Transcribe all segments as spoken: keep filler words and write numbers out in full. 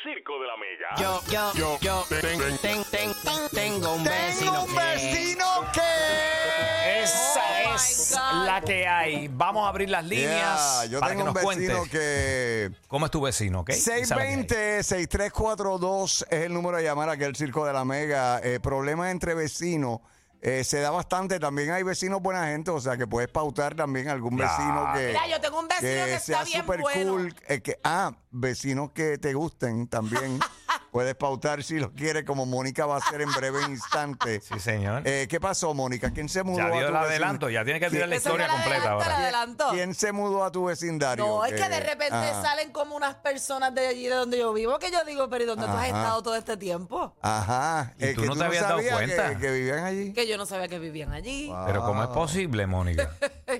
Circo de la Mega. Yo, yo, yo, yo ten, ten, ten, ten, tengo un vecino Tengo un vecino que... Esa Oh, es my God. la que hay. Vamos a abrir las líneas Yeah, yo para que tengo nos un vecino cuentes que... cómo es tu vecino, ¿ok? Esa es la que hay. seis dos cero, seis tres cuatro dos es el número de llamar aquí al Circo de la Mega. Eh, problemas entre vecinos. Eh, se da bastante, también hay vecinos buena gente, o sea que puedes pautar también algún Claro. vecino que, Mira, yo tengo un vecino que está sea bien súper bueno. cool, eh, que, ah, vecinos que te gusten también, puedes pautar si lo quieres, como Mónica va a hacer en breve instante. Sí, señor. Eh, ¿Qué pasó, Mónica? ¿Quién se mudó Ya a dio tu el vecino- adelanto, ya tiene que tirar la Eso historia me la completa adelanta, la ahora. adelantó. ¿Quién se mudó a tu vecindario? No, es que de Eh, repente ajá. salen como unas personas de allí de donde yo vivo, que yo digo, pero ¿y dónde tú has Ajá. estado todo este tiempo? Ajá. ¿Y Eh, tú que no te habías dado sabías cuenta? Que, que vivían allí. Que yo no sabía que vivían allí. Pero ¿cómo es posible, Mónica?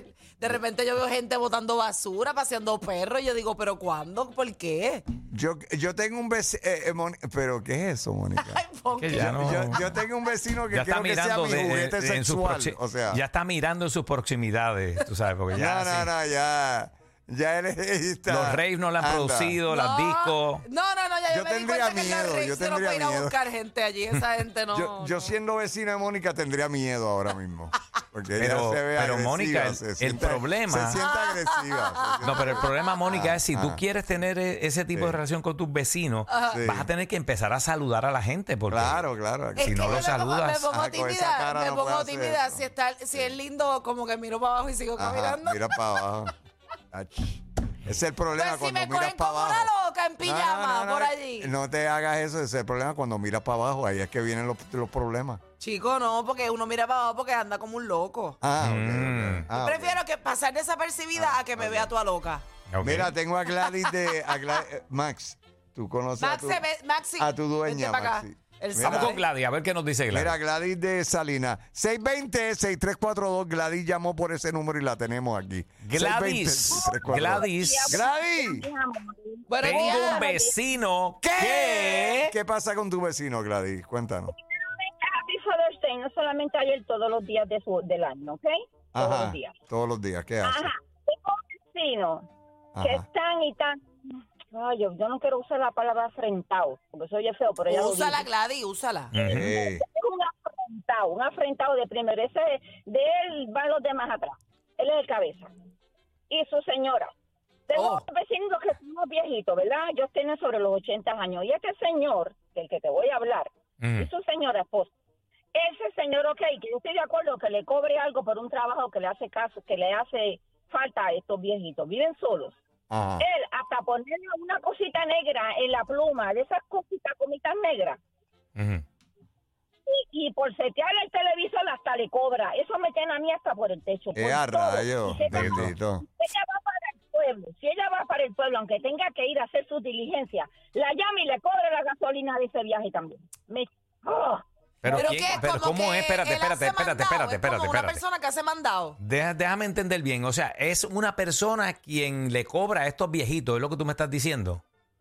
De repente yo veo gente botando basura, paseando perros, y yo digo, ¿pero cuándo? ¿Por qué? Yo, yo tengo un vecino. ¿Pero qué es eso, Mónica? Ay, ¿por Que qué? ya no- Yo, yo tengo un vecino que Ya está quiero que sea mirando mi de- juguete de- en sus sexual. proxi- O sea, ya está mirando en sus proximidades, tú sabes, porque ya no, no, sí. no, ya. Ya él está. Los raves no la han Anda. producido, las discos. No, no, no, ya yo, Yo me di tendría cuenta que miedo, el yo Rey se no tendría puede ir a miedo. buscar gente allí. Esa gente no. Yo, yo no. siendo vecino de Mónica tendría miedo ahora mismo. Porque ella Pero- se ve pero, agresiva, Mónica, el- se el siente- problema- Se siente agresiva. se No, siente- pero el problema, Mónica, es si tú ah. quieres tener e- ese tipo de Sí. relación con tus vecinos, Sí. vas a tener que empezar a saludar a la gente. Porque Claro, claro. Es si que no yo lo me pongo- saludas- Me pongo Ajá, con esa tímida, cara me no puedes pongo hacer tímida. eso. Si, está, si es lindo, como que miro para abajo y sigo Ajá, caminando. mira para abajo. Ach. Ese es el problema Pues si cuando me miras cogen para como abajo. una loca en pijama por allí. No te hagas eso, ese es el problema cuando miras para abajo, ahí es que vienen los, los problemas. Chico, no, porque uno mira para abajo porque anda como un loco. Ah, ok, Mm. ok. Ah, ok. Prefiero que pasar desapercibida a que me vea toda loca. Ok. Mira, tengo a Gladys de a Gla- eh, Max. Tú conoces Max, a tu, se ve- Maxi, a tu dueña, vente pa' acá. Maxi. Él Mira, Vamos con Gladys, a ver qué nos dice Gladys. Mira, Gladys de Salinas. seis dos cero, seis tres cuatro dos. Gladys llamó por ese número y la tenemos aquí. Gladys, seis dos cero, seis tres cuatro dos. Gladys, Gladys. Buenos tengo días. un vecino ¿Qué? que... ¿Qué pasa con tu vecino, Gladys? Cuéntanos. Happy Father's Day, no solamente ayer, todos los días de su, del año, ¿ok? Todos Ajá. los días. Todos los días. ¿Qué hace? Ajá. Tengo un vecino que Ajá. están y tan... Ay, yo, yo no quiero usar la palabra afrentado, porque soy feo, pero ella lo Úsala, dice. Gladys, úsala. Ujú. Eh, Es un afrentado, un afrentado de primero. Ese de él van los demás atrás. Él es el cabeza. Y su señora. Tengo Oh. un vecino que son unos viejitos, ¿verdad? Ellos tienen sobre los ochenta años. Y este señor, del que te voy a hablar, Ujú. y su señora esposa. Ese señor, ok, que yo estoy de acuerdo que le cobre algo por un trabajo que le hace caso, que le hace falta a estos viejitos. Viven solos. Ajá. Él, hasta ponerle una cosita negra en la pluma, de esas cositas, comitas negras, Ujú. y, y por setear el televisor hasta le cobra. Eso me tiene a mí hasta por el techo. por Eh, a todo. rayo. Y se llama- Bendito. ella va para el pueblo. Si ella va para el pueblo, aunque tenga que ir a hacer su diligencia, la llama y le cobre la gasolina de ese viaje también. Me... ¡Oh! Pero, Pero ¿quién- qué, pero como ¿cómo que es? Espérate, él espérate, hace espérate, mandado, espérate, es espérate, como una espérate. persona que hace mandado. Deja- déjame entender bien. O sea, es una persona quien le cobra a estos viejitos, es lo que tú me estás diciendo.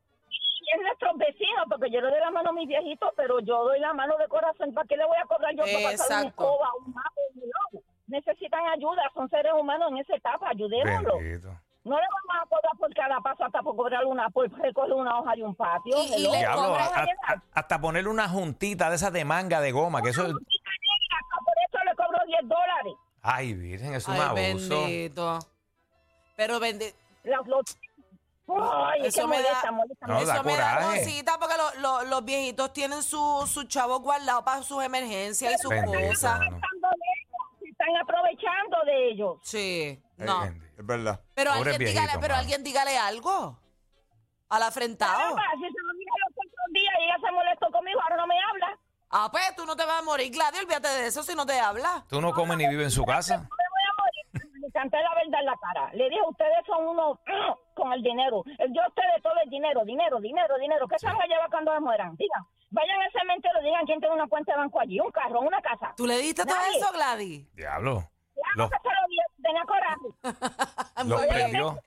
Y es nuestro vecino, porque yo le doy la mano a mis viejitos, pero yo doy la mano de corazón. ¿Para qué le voy a cobrar yo por pasar una Exacto. escoba, un mapa, un helado? Necesitan ayuda, son seres humanos en esa etapa, ayudémoslos. Bendito. No le vamos a cobrar por cada paso hasta por cobrar una, por recoger una hoja de un patio. Y- y Hello. le Diablo, cobran a- a- hasta ponerle una juntita de esas de manga de goma, que eso es... Por eso le cobro diez dólares. Ay, virgen, es un Ay, abuso. bendito. Pero bendito. Las, los... Ay, es Eso que me molesta, da, molesta. No, molesta. da eso me da coraje. cosita porque lo- lo- los viejitos tienen sus su chavos guardados para sus emergencias y sus Bendito, cosas. mano. Estando de ellos, se están aprovechando de ellos. Sí, Eh, no. Bendito. Es verdad. Pero, Pobres alguien dígale, viejitos, pero mano. alguien dígale algo. Al afrentado. Caramba, si se lo dije los otros días y ella se molestó conmigo, ahora no me habla. Ah, pues tú no te vas a morir, Gladys. Olvídate de eso si no te habla. Tú no comes ni vives en su casa. No me voy a morir. Le canté la verdad en la cara. Le dije, ustedes son unos con el dinero. Yo a ustedes todo el dinero, dinero, dinero, dinero. ¿Qué se van a llevar cuando se mueran? Digan, vayan al cementerio, digan quién tiene una cuenta de banco allí, un carro, una casa. ¿Tú le diste todo Nadie. eso, Gladys? Diablo. Claro Los, que se lo di, tenía coraje. los Muy bien. prendió.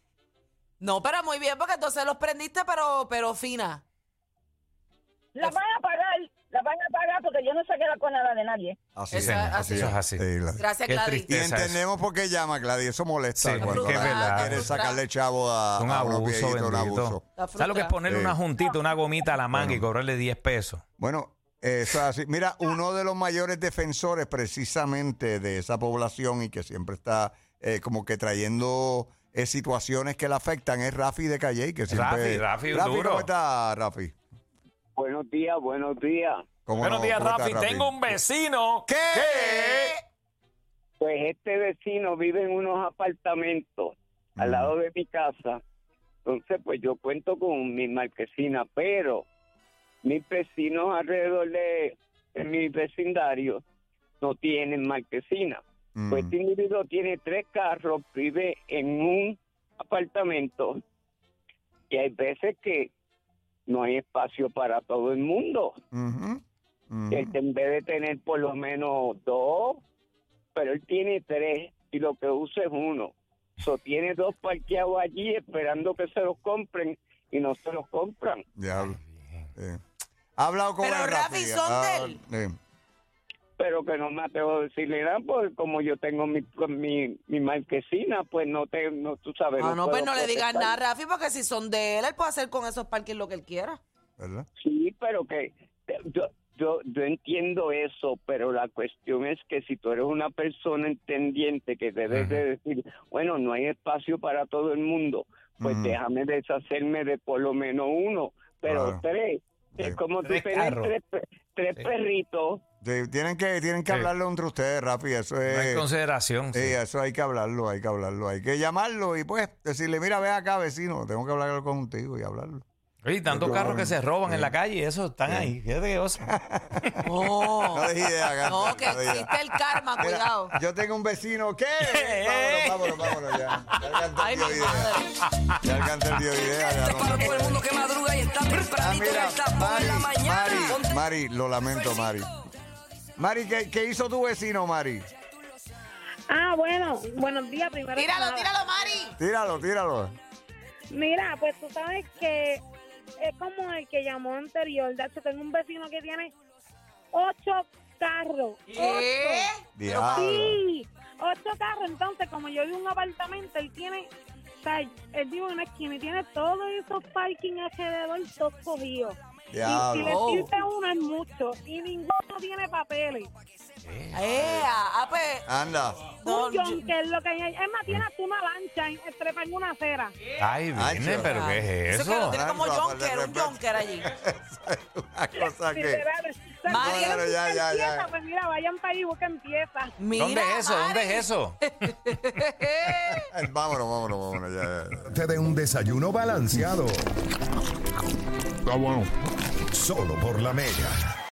No, pero muy bien, porque entonces los prendiste, pero, pero fina. La van a pagar, La van a pagar porque yo no saqué la conada de nadie. Así Eso es, es así así. es. Eso es así. Sí, Gladys. Gracias, Qué Gladys. Y tristeza. entendemos por qué llama, Gladys. Eso molesta Sí, cuando porque es la gente verdad. quiere sacarle chavo a, Un a unos abuso, viejitos, un bendito. abuso. Está ¿Sabes lo que es frustrada. ponerle Sí. una juntita, una gomita a la manga y cobrarle diez pesos? Bueno, eso es así. Mira, uno de los mayores defensores precisamente de esa población y que siempre está eh, como que trayendo eh, situaciones que la afectan es Rafi de Calle. Que siempre... Rafi, Rafi, duro. ¿Cómo está, Rafi? Buenos días, buenos días. ¿Cómo Buenos no? días, ¿Cómo está, Rafi. Tengo un vecino. ¿Qué? Pues este vecino vive en unos apartamentos al Mm. lado de mi casa. Entonces, pues yo cuento con mi marquesina, pero mis vecinos alrededor de, de mi vecindario no tienen marquesina. Mm. Pues este individuo tiene tres carros, vive en un apartamento y hay veces que no hay espacio para todo el mundo. Ujú, ujú. Él en vez de tener por lo menos dos, pero él tiene tres y lo que usa es uno. So, tiene dos parqueados allí esperando que se los compren y no se los compran. Diablo. Sí. Ha hablado con Pero, el Rafi, son Ah, de él. sí. Pero que no me atrevo a decirle nada, porque como yo tengo mi mi, mi marquesina, pues no te, no, tú sabes. Ah, no, pues puedo no le digas protestar. nada, Rafi, porque si son de él, él puede hacer con esos parques lo que él quiera. ¿Verdad? Sí, pero que yo, yo, yo entiendo eso, pero la cuestión es que si tú eres una persona entendiente que debes de decir, bueno, no hay espacio para todo el mundo, pues Ujú. déjame deshacerme de por lo menos uno, pero Claro. tres. Sí. Es como tú Tres tienes carros. tres, pe- tres Sí. perritos. Sí, tienen que, tienen que Sí. hablarlo entre ustedes, Rafi. Eso No hay es. consideración. Sí, sí. eso hay que hablarlo, hay que hablarlo. Hay que llamarlo y pues decirle, mira, ve acá, vecino, tengo que hablar contigo y hablarlo. Oye, tantos Yo- carros que se roban en Sí. la calle, eso están Sí. ahí. Fíjate qué cosa. No, No des idea, Gata, no, que no des idea. existe el karma, Mira, cuidado. yo tengo un vecino que. Vámonos, vámonos, vámonos ya. Ya alcancé Ay, el mi bioidea. madre. Ya alcancé el bioidea. ya no- Para todo el mundo que madruga y está Ah, tempranito en mira, el tapón Mari, en la mañana. Mari, Mari, lo lamento, Mari. Mari, ¿qué, qué hizo tu vecino, Mari? Ah, bueno, buenos días, primero. que Tíralo, nada. tíralo, Mari. Tíralo, tíralo. Mira, pues tú sabes que es como el que llamó anterior. De hecho, tengo un vecino que tiene ocho carros. ¿Qué? Ocho. Diablo. Sí, ocho carros. Entonces, como yo vivo en un apartamento, él tiene, o sea, él vive en una esquina y tiene todos esos parking alrededor, todos cogidos. Y si Diablo. le Oh. sirve uno es mucho. Y ninguno tiene papeles. Eh, ah, pues. Anda. No, un yo- yonker es lo que hay. Es más, tiene hasta una lancha en, trepa en una acera. Ay, viene, Ancho. pero ¿qué es Eso que lo eso? tiene como Ancho, Jonker, un respeto. Jonker allí. Una cosa que. Literal. O sea, Mari, si quieren Bueno, ya, buscar ya, ya. pieza, pues mira, vayan para ahí y busquen pieza. Mira, ¿Dónde es eso? ¿Dónde Mari. es eso? Vámonos, vámonos, vámonos. Ya, ya. Te de un desayuno balanceado. Está bueno. Solo por la Mega.